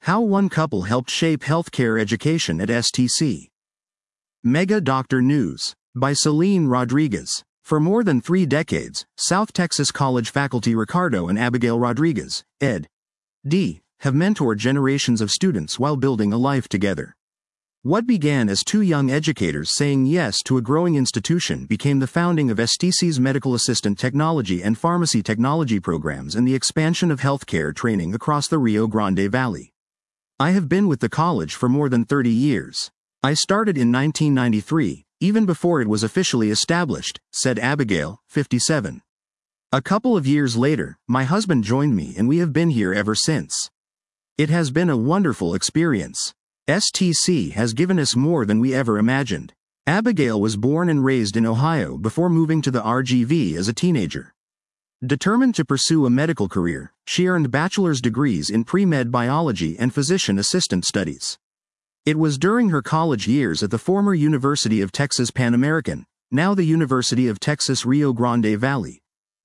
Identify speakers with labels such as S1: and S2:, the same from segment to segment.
S1: How one couple helped shape healthcare education at STC. Mega Doctor News. By Celine Rodriguez. For more than 3 decades, South Texas College faculty Ricardo and Abigail Rodriguez, ed.D., have mentored generations of students while building a life together. What began as 2 young educators saying yes to a growing institution became the founding of STC's medical assistant technology and pharmacy technology programs and the expansion of healthcare training across the Rio Grande Valley. I have been with the college for more than 30 years. I started in 1993, even before it was officially established, said Abigail, 57. A couple of years later, my husband joined me and we have been here ever since. It has been a wonderful experience. STC has given us more than we ever imagined. Abigail was born and raised in Ohio before moving to the RGV as a teenager. Determined to pursue a medical career, she earned bachelor's degrees in pre-med biology and physician assistant studies. It was during her college years at the former University of Texas Pan American, now the University of Texas Rio Grande Valley,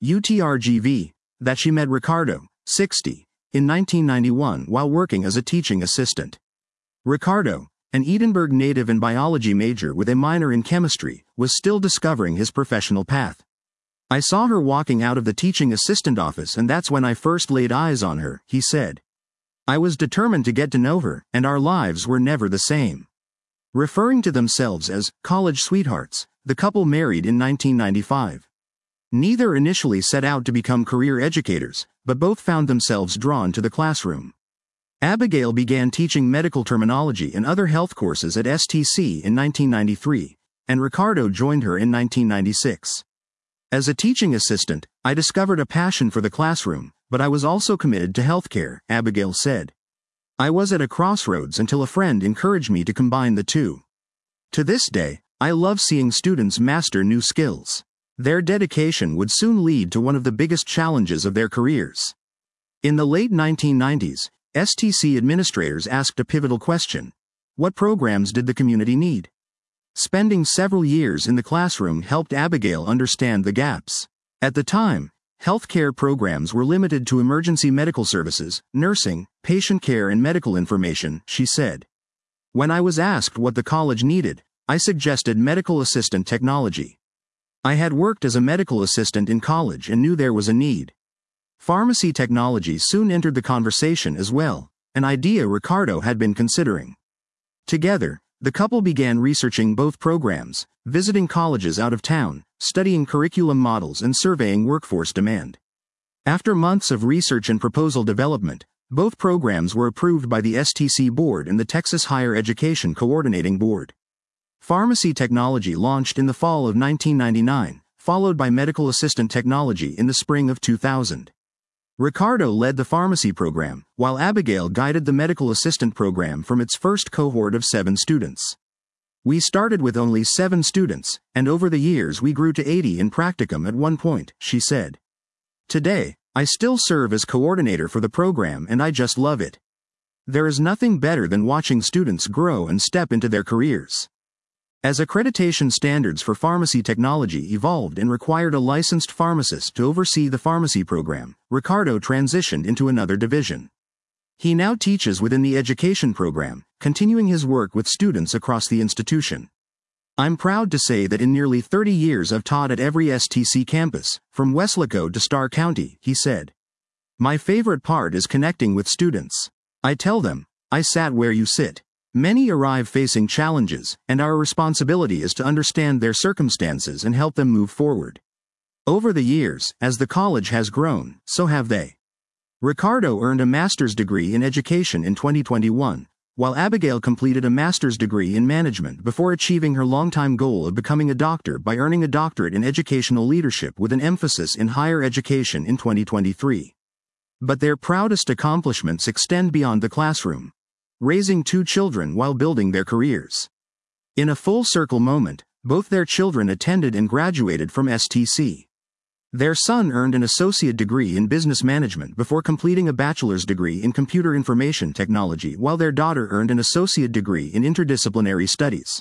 S1: UTRGV, that she met Ricardo, 60, in 1991 while working as a teaching assistant. Ricardo, an Edinburgh native and biology major with a minor in chemistry, was still discovering his professional path. I saw her walking out of the teaching assistant office and that's when I first laid eyes on her, he said. I was determined to get to know her, and our lives were never the same. Referring to themselves as college sweethearts, the couple married in 1995. Neither initially set out to become career educators, but both found themselves drawn to the classroom. Abigail began teaching medical terminology and other health courses at STC in 1993, and Ricardo joined her in 1996. As a teaching assistant, I discovered a passion for the classroom, but I was also committed to healthcare, Abigail said. I was at a crossroads until a friend encouraged me to combine the two. To this day, I love seeing students master new skills. Their dedication would soon lead to one of the biggest challenges of their careers. In the late 1990s, STC administrators asked a pivotal question. What programs did the community need? Spending several years in the classroom helped Abigail understand the gaps. At the time, healthcare programs were limited to emergency medical services, nursing, patient care and medical information, she said. When I was asked what the college needed, I suggested medical assistant technology. I had worked as a medical assistant in college and knew there was a need. Pharmacy technology soon entered the conversation as well, an idea Ricardo had been considering. Together, the couple began researching both programs, visiting colleges out of town, studying curriculum models and surveying workforce demand. After months of research and proposal development, both programs were approved by the STC Board and the Texas Higher Education Coordinating Board. Pharmacy technology launched in the fall of 1999, followed by medical assistant technology in the spring of 2000. Ricardo led the pharmacy program, while Abigail guided the medical assistant program from its first cohort of 7 students. We started with only 7 students, and over the years we grew to 80 in practicum at one point, she said. Today, I still serve as coordinator for the program and I just love it. There is nothing better than watching students grow and step into their careers. As accreditation standards for pharmacy technology evolved and required a licensed pharmacist to oversee the pharmacy program, Ricardo transitioned into another division. He now teaches within the education program, continuing his work with students across the institution. I'm proud to say that in nearly 30 years I've taught at every STC campus, from Weslaco to Starr County, he said. My favorite part is connecting with students. I tell them, I sat where you sit. Many arrive facing challenges, and our responsibility is to understand their circumstances and help them move forward. Over the years, as the college has grown, so have they. Ricardo earned a master's degree in education in 2021, while Abigail completed a master's degree in management before achieving her longtime goal of becoming a doctor by earning a doctorate in educational leadership with an emphasis in higher education in 2023. But their proudest accomplishments extend beyond the classroom. Raising 2 children while building their careers. In a full-circle moment, both their children attended and graduated from STC. Their son earned an associate degree in business management before completing a bachelor's degree in computer information technology, while their daughter earned an associate degree in interdisciplinary studies.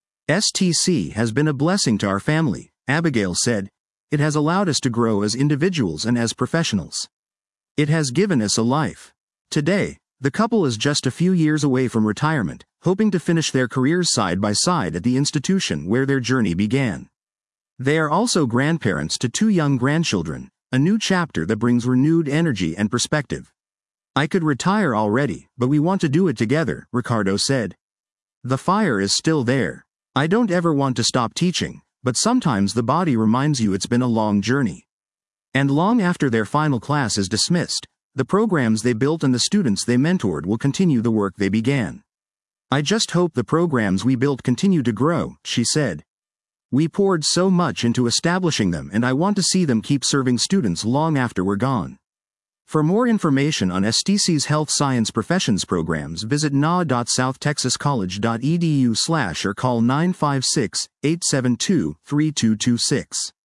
S1: STC has been a blessing to our family, Abigail said. It has allowed us to grow as individuals and as professionals. It has given us a life. Today, The couple is just a few years away from retirement, hoping to finish their careers side by side at the institution where their journey began. They are also grandparents to 2 young grandchildren, a new chapter that brings renewed energy and perspective. I could retire already, but we want to do it together, Ricardo said. The fire is still there. I don't ever want to stop teaching, but sometimes the body reminds you it's been a long journey. And long after their final class is dismissed, the programs they built and the students they mentored will continue the work they began. I just hope the programs we built continue to grow, she said. We poured so much into establishing them, and I want to see them keep serving students long after we're gone. For more information on STC's Health Science Professions programs, visit na.southtexascollege.edu/ or call 956-872-3226.